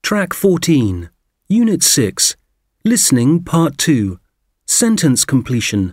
Track 14, Unit 6, Listening Part 2, Sentence Completion.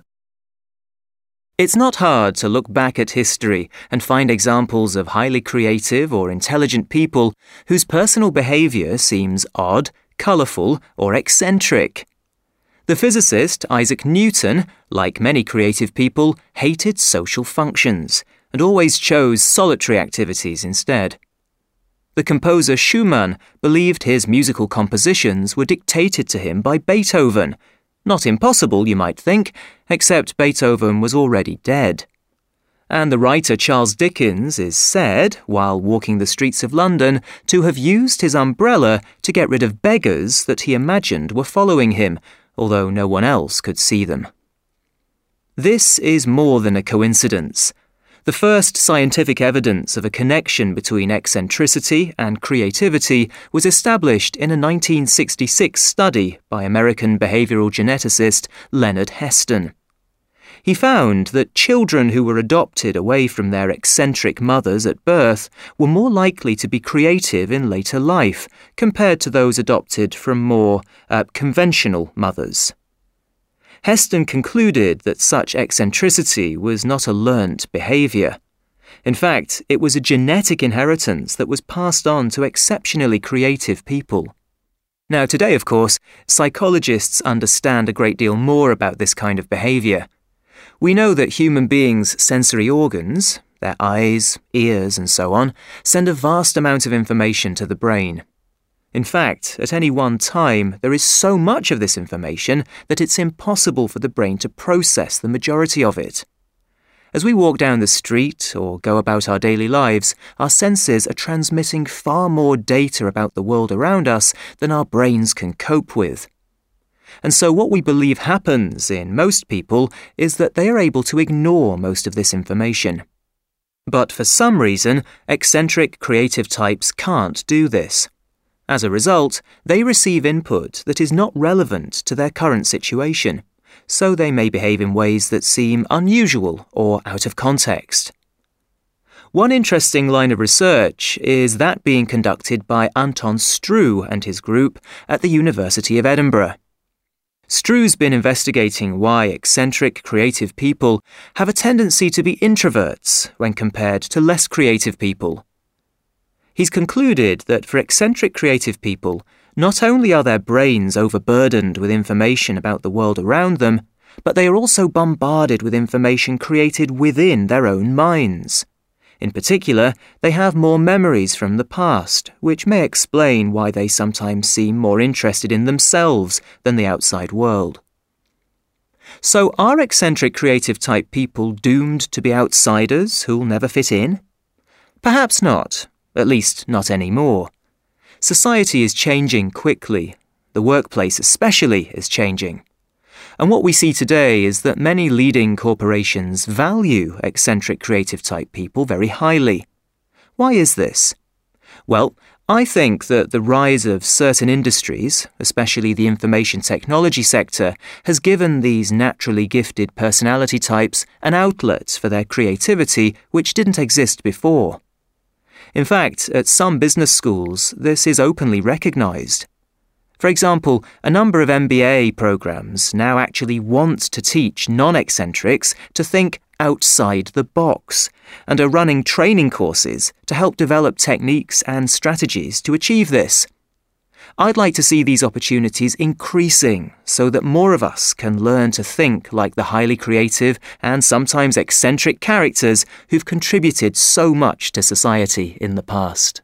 It's not hard to look back at history and find examples of highly creative or intelligent people whose personal behavior seems odd, colourful, or eccentric. The physicist Isaac Newton, like many creative people, hated social functions and always chose solitary activities instead. The composer Schumann believed his musical compositions were dictated to him by Beethoven. Not impossible, you might think, except Beethoven was already dead. And the writer Charles Dickens is said, while walking the streets of London, to have used his umbrella to get rid of beggars that he imagined were following him, although no one else could see them. This is more than a coincidence. The first scientific evidence of a connection between eccentricity and creativity was established in a 1966 study by American behavioral geneticist Leonard Heston. He found that children who were adopted away from their eccentric mothers at birth were more likely to be creative in later life compared to those adopted from more conventional mothers. Heston concluded that such eccentricity was not a learnt behaviour. In fact, it was a genetic inheritance that was passed on to exceptionally creative people. Now, today, of course, psychologists understand a great deal more about this kind of behaviour. We know that human beings' sensory organs, their eyes, ears, and so on, send a vast amount of information to the brain. In fact, at any one time, there is so much of this information that it's impossible for the brain to process the majority of it. As we walk down the street or go about our daily lives, our senses are transmitting far more data about the world around us than our brains can cope with. And so what we believe happens in most people is that they are able to ignore most of this information. But for some reason, eccentric creative types can't do this. As a result, they receive input that is not relevant to their current situation, so they may behave in ways that seem unusual or out of context. One interesting line of research is that being conducted by Anton Strew and his group at the University of Edinburgh. Strew's been investigating why eccentric creative people have a tendency to be introverts when compared to less creative people. He's concluded that for eccentric creative people, not only are their brains overburdened with information about the world around them, but they are also bombarded with information created within their own minds. In particular, they have more memories from the past, which may explain why they sometimes seem more interested in themselves than the outside world. So are eccentric creative type people doomed to be outsiders who'll never fit in? Perhaps not. At least not anymore. Society is changing quickly. The workplace especially is changing. And what we see today is that many leading corporations value eccentric creative type people very highly. Why is this? Well, I think that the rise of certain industries, especially the information technology sector, has given these naturally gifted personality types an outlet for their creativity which didn't exist before. In fact, at some business schools, this is openly recognised. For example, a number of MBA programs now actually want to teach non-eccentrics to think outside the box and are running training courses to help develop techniques and strategies to achieve this. I'd like to see these opportunities increasing so that more of us can learn to think like the highly creative and sometimes eccentric characters who've contributed so much to society in the past.